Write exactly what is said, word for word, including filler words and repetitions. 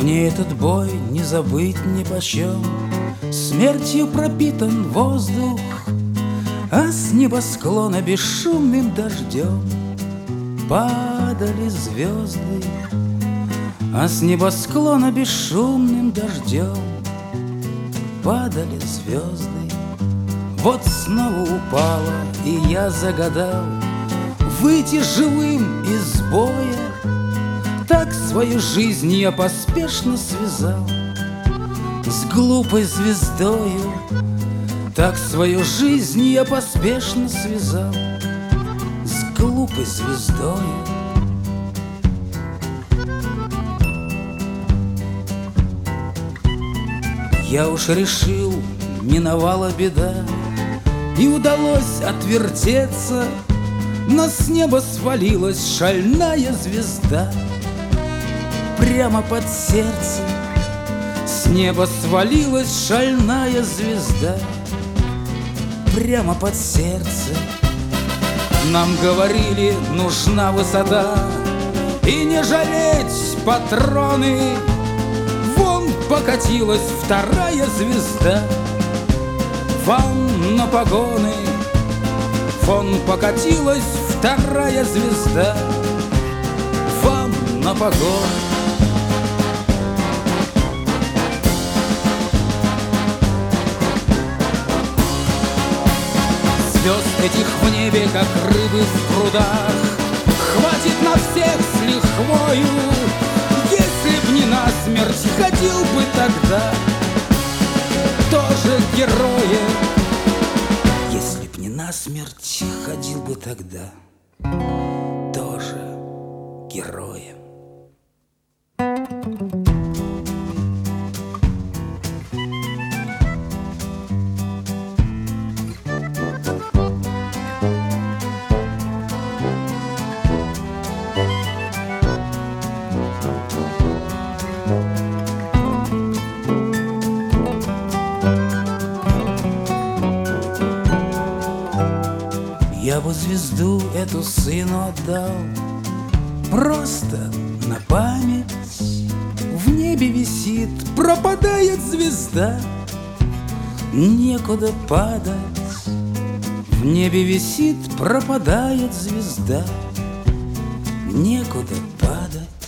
Мне этот бой не забыть нипочем. Смертью пропитан воздух, а с небосклона бесшумным дождем падали звезды, а с небосклона бесшумным дождем падали звезды. Вот снова упала, и я загадал выйти живым из боя. Так свою жизнь я поспешно связал с глупой звездою. Так свою жизнь я поспешно связал с глупой звездою. Я уж решил, миновала беда, и удалось отвертеться, но с неба свалилась шальная звезда прямо под сердце. С неба свалилась шальная звезда прямо под сердце. Нам говорили, нужна высота и не жалеть патроны. Вон покатилась вторая звезда вам на погоны. Вон покатилась вторая звезда вам на погоны. Звезд этих в небе, как рыбы в прудах, хватит на всех с лихвою. Если б не насмерть, ходил бы тогда тоже героем. Если б не насмерть, ходил бы тогда тоже героем. Я бы звезду эту сыну отдал просто на память. В небе висит, пропадает звезда, некуда падать. В небе висит, пропадает звезда, некуда падать.